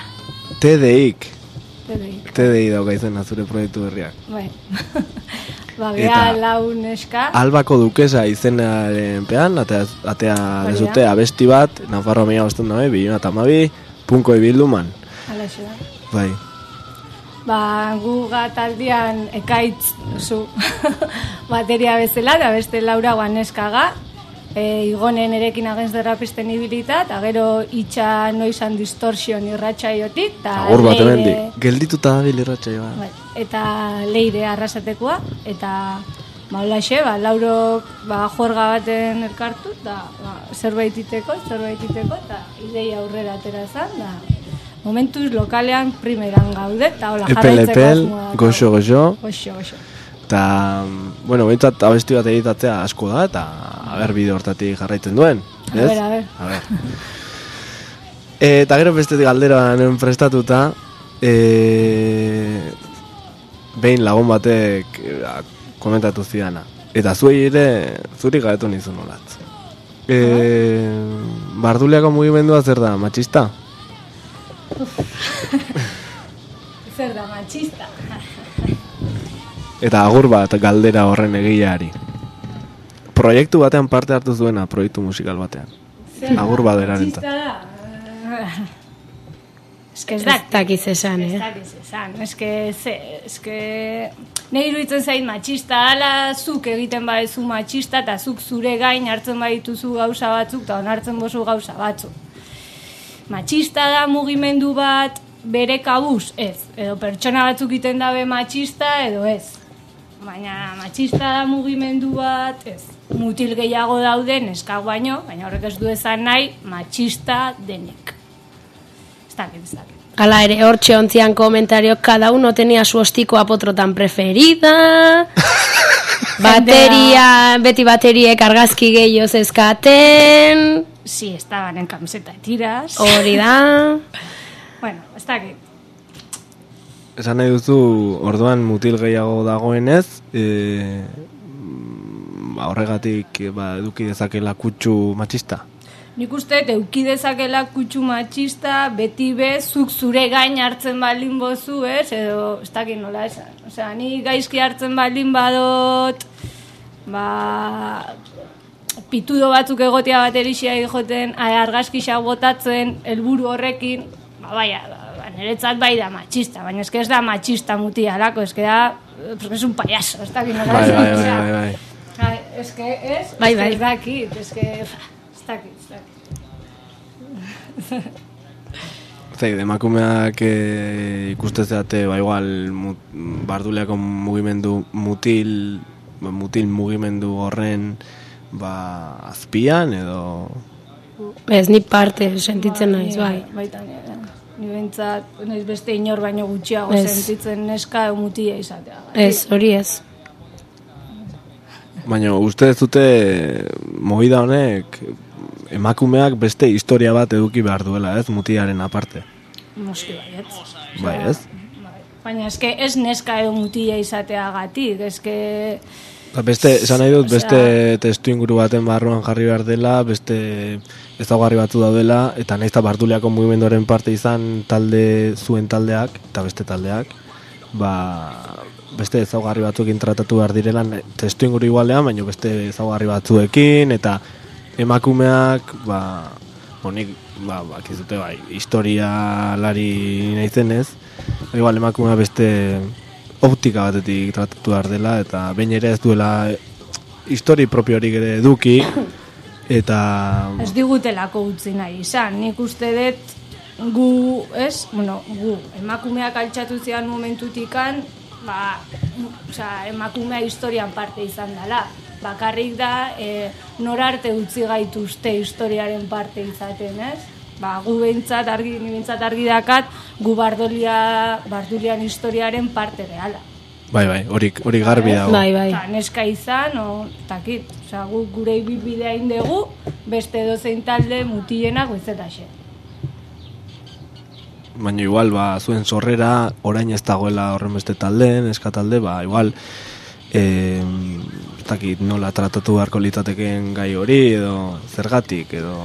TDI dauka izena zure proiektu berriak. Bai. Ba, bea lau neska. Albako dukesa izenaren pean, atea dezute abesti bat, Nafarroa 1992, punko ibilduman. Alaxe da. Bai. Ba, gu taldean ekaitz zu bateria bezala, da beste Laura neskaga. Igonen erekin agenz derrapisten ibilita, eta gero itxa noizan distorsion irratsaiotik. Agur bat hemendi, geldituta dabil irratsaioa. Bai, eta leire arrasatekoa, eta Maulaxe, Laurok jorga baten elkartu, eta zerbait iteko, eta ideia aurrera atera zan, da momentuz lokalean primeran gaude, eta hola jarraitzeko asmoa. Goxo. Eta, bueno, behintzat abesti bat editatzea asko da, eta aber bide hortatik jarraitzen duen. Ez? A ber. Eta gero bestetik galdera nuen prestatuta, behin lagun batek komentatu zidana. Eta zuei ere, zuri gaetu nizun olatz. Barduliako mugimendua zer da, matxista? Zer da, matxista? Eta agur bat galdera horren egileari. Proiektu batean parte hartu zuena, proiektu musikal batean. Agur bat erarentzat. Ez dakiz esan, nahi iruditzen zait matxista ala, zuk egiten badezu matxista, eta zuk zure gain hartzen badituzu gauza batzuk, eta onartzen bozu gauza batzuk. Matxista da mugimendu bat bere kabuz, ez. Edo pertsona batzuk iten dabe matxista, edo ez. Baina matxista da mugimendu bat, ez. Mutil gehiago dauden eskak baino, baina horrek ez du ezan nahi matxista denek. Ez dakit. Hala ere, hortxe ontzian komentario, cada uno tenía su hostiko apotro tan preferida, beti bateriek argazki gehiago zezkaten, si, estaban en camiseta de tiras. Hori da. Bueno, ez dakit. Esan nahi duzu, orduan mutil gehiago dagoenez, horregatik eduki dezakela kutsu matxista? Nik uste, eduki dezakela kutsu matxista, beti zuk zure gain hartzen baldin bozu, ez? Edo, ez dakit nola esan. Osea, ni gaizki hartzen baldin badot, pitudo batzuk egotea baterixia egoten, argazkisa botatzen, helburu horrekin, niretzat bai da matxista, baina eske ez da matxista mutia alako, eske da, porque es un payaso, ez dakit nola esan. Eske ez, ez dakit, ez dakit. Zain, emakumeak ikustezeate, igual, Barduliako mugimendu mutil mugimendu horren, azpian, edo... Ez, ni parte sentitzen naiz, bai. Baita nire, ni bentsat, naiz beste inor baino gutxiago sentitzen neska edo mutia izatea. Ez, hori ez. Baina, uste ez dute movida honek emakumeak beste historia bat eduki behar duela, ez, mutiaren aparte? Moski baietz. Bai, ez? Baina eske ez neska edo mutia izateagatik, eske... Esan nahi dut, beste testu inguru baten barruan jarri behar dela, beste ezaugarri batzu daudela, eta nahiz eta Barduliako mugimenduaren parte izan zuen taldeak, eta beste taldeak, beste ezaugarri batzuekin tratatu behar direla, testu inguru igualean, baina beste ezaugarri batzuekin, eta emakumeak, honik, bakizute, historialari nahizen ez, igual emakumea beste optika batetik tratatu behar dela, eta behin ere ez duela histori propiorik ere eduki, eta... Ez digutelako utzi nahi izan, nik uste dut gu, emakumeak altxatu zian momentutikan, emakumea historian parte izan dela. Bakarrik da, norarte utzi gaituzte historiaren parte izaten, ez? Gu behintzat argi dakat, gu Bardulian historiaren parte reala. Bai, hori garbi dago. Bai. Neska izan, takit, gu gure ibilbidea indegu, beste dozein talde mutiena goizetaxe. Baina igual, zuen sorrera, orain ez dagoela horren beste taldeen, neska talde, igual, takit nola tratatu beharko litateken gai hori, edo zergatik, edo...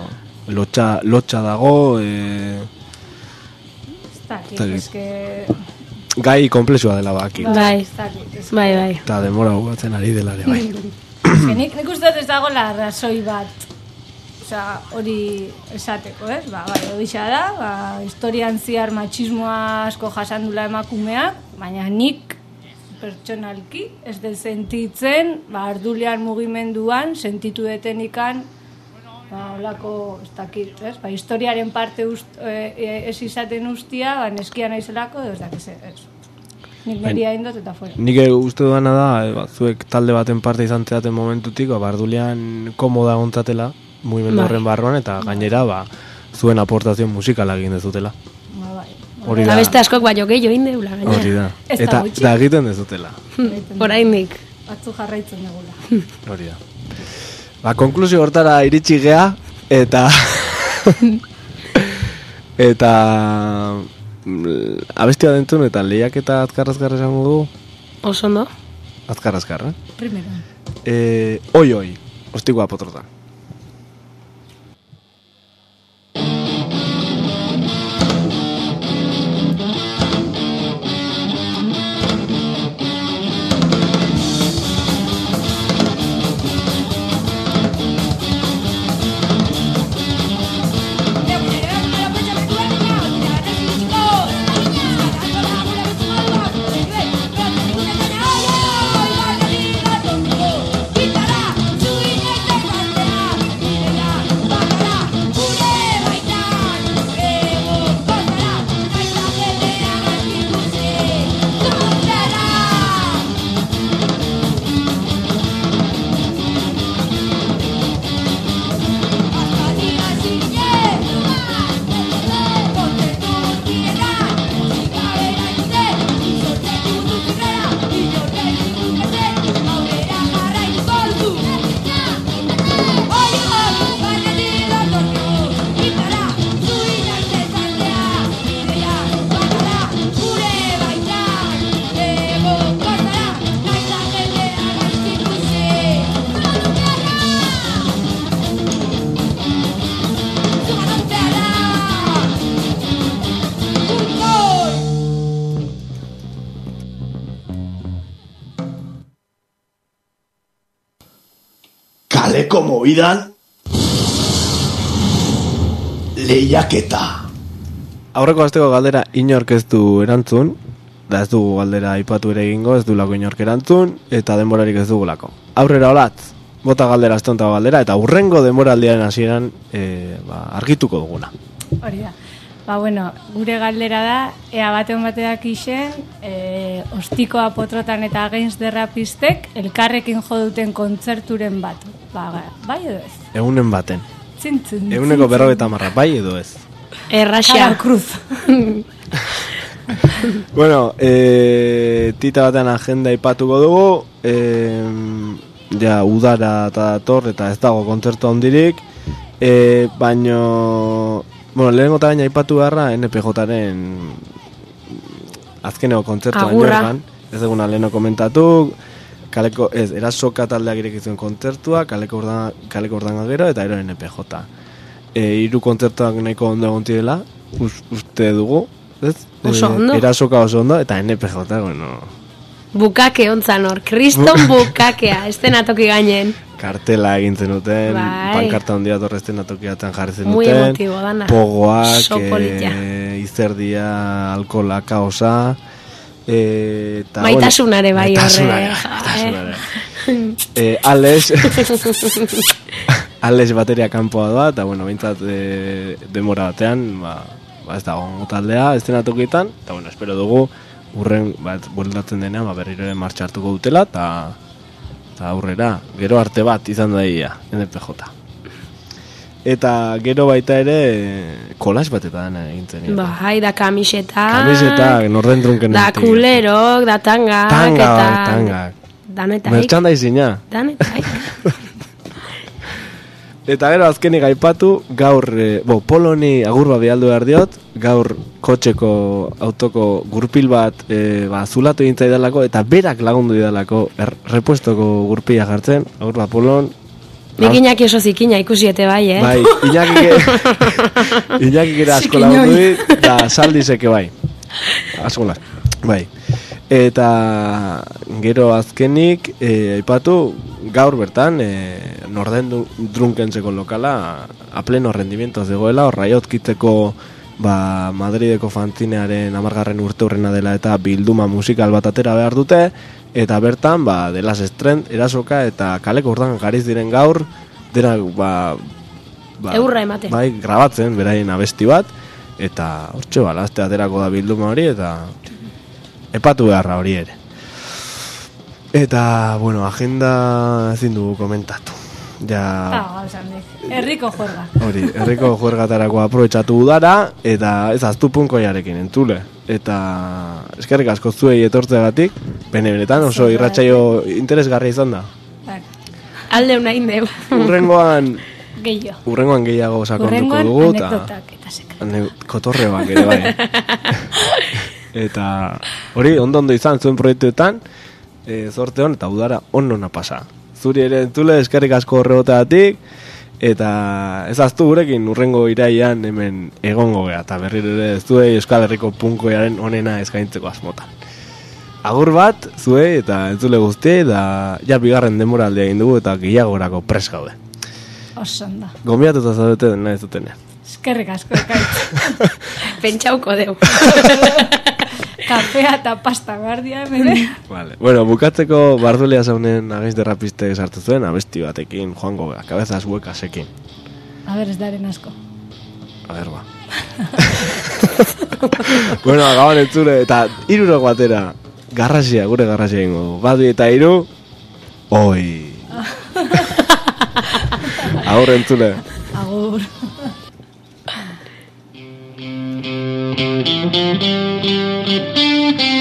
Lotxa dago, gai komplexua dela baki. Bai, bai. Eta demora gugatzen ari dela ere bai. Nik uste dut ez dagoela arrazoi bat, osea, hori esateko, ez? Bai, horixa da, historian ziar matxismoa asko jasandula emakumeak, baina nik pertsonalki ez den sentitzen, ardulian mugimenduan sentitu detenikan olako, ez dakit, ez? Historiaren parte ez izaten ustia, neskia naizelako, ez dakiz, ez. Nik neria indot eta fuera. Nik uste duana da, zuek talde baten parte izan zeaten momentutik, ardulian komoda gontzatela, mugimendu horren barruan, eta gainera, zuen aportazio musikala egin dezutela. Hori da. Eta beste askok baino gehiago indeula, gainera. Hori da. Eta da egiten dezutela. Oraindik. Batzu jarraitzen dugula. Hori da. Konklusio hortara iritsi gea, eta abestia dentun, eta lehiak eta azkar esango du. Oso ondo. Azkar, Primero. Oi, ostikoa potrota. Kaleko moidan lehiaketa. Aurreko asteko galdera inork ez du erantzun, da ez dugu galdera aipatu ere egingo, ez du lako inork erantzun, eta denborarik ez dugulako. Aurrera olatz, bota galdera astonta galdera, eta urrengo denboraldiaren hasieran argituko duguna. Hori da. Bueno, gure galdera da, ea batean bateak isen, ostikoa potrotan eta gainz derrapistek, elkarrekin jo duten kontzerturen bat. Bai edo ez? Egunen baten. Zintzun. Eguneko 50, bai edo ez? Erraxa. Cara cruz. Bueno, tita batean agenda ipatuko dugu, ja udara eta dator, eta ez dago kontzertu handirik, baino... Bueno, lehenengo eta baina ipatu beharra NPJ-aren azkeneko kontzertu Añorgan, ez duguna leheno komentatu, erasoka taldeak irekizuen kontzertua, kaleko ordanga gero, eta ero NPJ. Hiru kontzertuak nahiko ondo egon tirela, uste dugu, ez? Oso ondo. Erasoka oso ondo, eta NPJ, bueno... Bukake ontzan hor, kriston bukakea, estenatoki gainen. Kartela egin zenuten, pankarta handia torre estenatokiatzen jarri zenuten. Muy emotibo dana. Pogoak, izerdia, alkola, kaosa. Maitasunare bai horre. Ales bateria kanpoa doa, eta bueno, bintzat demora batean, ez dago taldea estenatokietan, eta bueno, espero dugu, urren bueltatzen denean berriro ere martxa hartuko dutela eta aurrera, gero arte bat izan daia NPJ. Eta gero baita ere kolas batetan egintzen. Bai, da kamisetak, norden trunken. Da kulerok, da tangak. Tangak. Danetaik. Merchandising-a. Danetaik. Eta gero azkenik aipatu, gaur, Poloni agurba bialdu behar diot, gaur kotxeko autoko gurpil bat zulatu egin zaidalako, eta berak lagundu idalako repuestoko gurpila jartzen, agurba Polon. Nik Iñaki oso zikina ikusiete bai, Bai, Iñaki ere asko lagundu dit, eta saldizeke bai. Askola. Bai. Eta gero azkenik aipatu gaur bertan Norden Drunkentzeko lokala a pleno rendimiento zegoela, Raiotkitzeko Madrideko fanzinearen 10. urteurrena dela eta bilduma musikal bat atera behar dute, eta bertan The Last Strand, Erasoka eta Kaleko Urdan gariz diren gaur dena eurra ematen. Bai, grabatzen beraien abesti bat, eta hortxe laste aterako da bilduma hori, eta epatu beharra hori ere. Eta, bueno, agenda ezin dugu komentatu. Ja... Herriko juerga. Hori, herriko juergatarako aprobetxatu udara, eta ez aztu punkoiarekin entzule. Eta eskerrik asko zuei etortzeagatik, benetan oso irratsaio interesgarria izan da. Alde nahi neu. Urrengoan gehiago sakonduko dugu, eta kotorreoak ere bai. Eta hori, ondo izan zuen proiektuetan, zorte hon eta udara onnona pasa. Zuri ere entzule, eskerrik asko horregoteatik, eta ez aztu gurekin urrengo iraian hemen egongo gea, eta berriro ere ez zuei Euskal Herriko punkoiaren onena eskaintzeko asmotan. Agur bat, zuei eta entzule guzti, eta ja bigarren denboraldia egin dugu eta gehiagorako pres gaude. Osonda. Gomiatuta zaudete dena ez dutenean. Eskerrik asko ekaitz. Pentsauko deu. Kafea eta pasta guardia, bere. Vale. Bueno, bukatzeko Bardulia zaunen agaiz derrapiste sartu zuen, abesti batekin, joango gara, kabezaz huekasekin. A ber, ez daren asko. A ber, ba. Bueno, gabon entzule, eta 3 batera, garrasia, gure garrasia ingo du. Badi eta 3, oi. Agur entzule. Agur. Thank you.